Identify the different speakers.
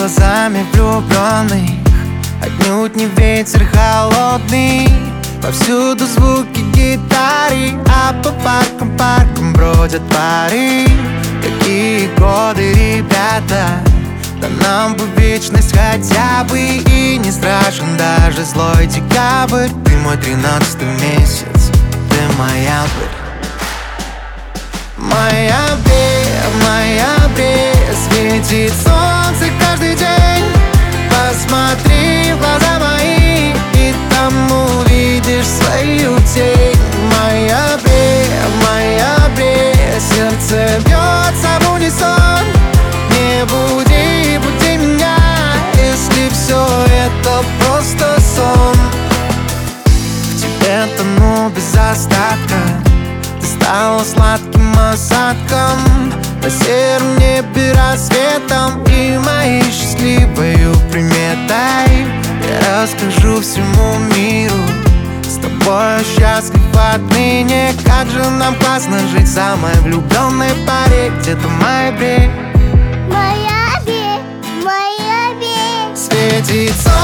Speaker 1: глазами влюбленных, отнюдь не ветер холодный. Повсюду звуки гитары, а по паркам бродят пары. Какие годы, ребята, да нам бы вечность хотя бы. И не страшен даже злой декабрь. Ты мой 13-й месяц, ты ноябрь. В ноябре светит солнце каждый день. Посмотри в глаза мои, и там увидишь свою тень. В ноябре сердце бьется в унисон. Не буди меня, если все это просто сон. В тебе тону без остатка, ты стала сладким осадком на сером небе рассветом и моей счастливой приметой. Я расскажу всему миру, с тобой счастлив отныне. Как же нам классно жить в самой влюбленной паре где-то в ноябре.
Speaker 2: В ноябре
Speaker 1: Светит солнце